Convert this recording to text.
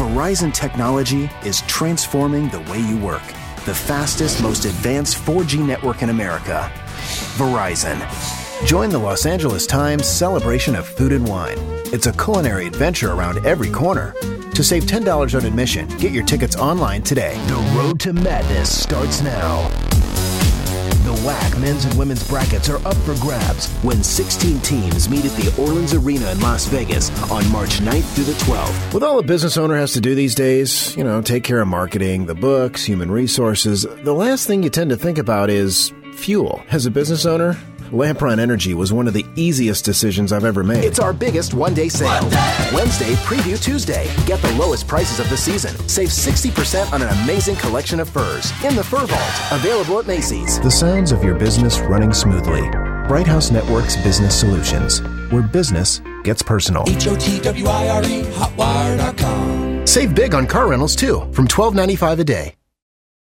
Verizon technology is transforming the way you work. The fastest, most advanced 4G network in America. Verizon. Join the Los Angeles Times celebration of food and wine. It's a culinary adventure around every corner. To save $10 on admission, get your tickets online today. The road to madness starts now. The WAC men's and women's brackets are up for grabs when 16 teams meet at the Orleans Arena in Las Vegas on March 9th through the 12th. With all a business owner has to do these days, take care of marketing, the books, human resources, the last thing you tend to think about is fuel. As a business owner, Lampron Energy was one of the easiest decisions I've ever made. It's our biggest one-day sale. Wednesday, preview Tuesday. Get the lowest prices of the season. Save 60% on an amazing collection of furs. In the Fur Vault. Available at Macy's. The sounds of your business running smoothly. Bright House Network's Business Solutions, where business gets personal. HOTWIRE, hotwire.com. Save big on car rentals, too, from $12.95 a day.